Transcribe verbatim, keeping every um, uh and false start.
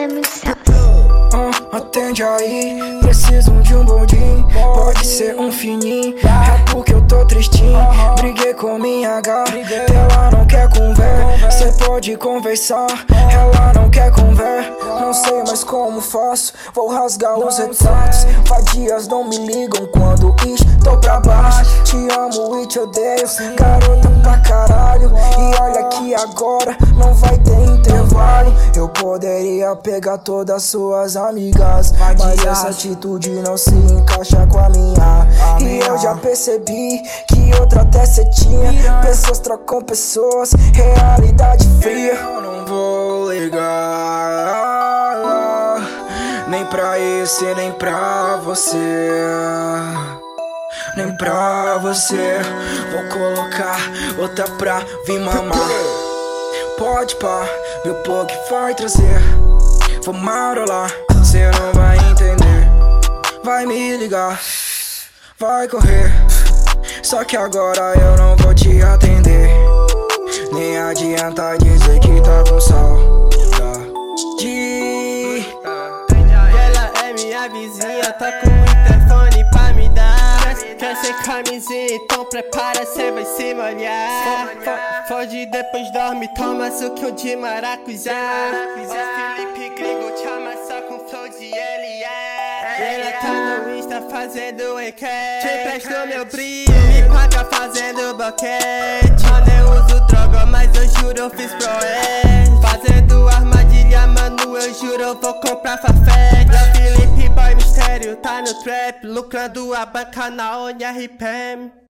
é muito chato. Uh, atende aí, preciso de um bondinho. Pode ser um fininho, é porque eu tô tristinho. Briguei com minha gata, ela não quer conver. Cê pode conversar, ela não quer conver. Não sei mais como faço, vou rasgar os retratos. Vadias não me ligam quando estou pra baixo. Te amo e te odeio, garota pra caralho. E olha que agora não vai ter intervalo. Eu poderia pegar todas suas amigas, mas essa atitude não se encaixa com a minha. E eu já percebi que outra até cê tinha. Pessoas trocam pessoas, realidade fria. Eu não vou ligar nem pra isso e nem pra você, nem pra você. Vou colocar outra pra vir mamar. Pode pá, meu plug vai trazer. Vou marolar, cê não vai entender. Vai me ligar, vai correr. Só que agora eu não vou te atender. Nem adianta dizer que tá com saudade. Ela é minha vizinha, tá com o interfone pra me dar. Quer ser camisinha, então prepara, cê vai se molhar. Foge depois dorme, toma suco de maracujá. Ó Felipe Gringo te amassa com flow de L A. Ela tá no Insta fazendo enquete. Te presto meu brilho, me paga fazendo boquete. Mano, eu uso droga, mas eu juro eu fiz proez. Fazendo armadilha, mano, eu juro eu vou comprar fafete. Felipe Boy Mistério tá no trap, lucrando a banca na O N R P M.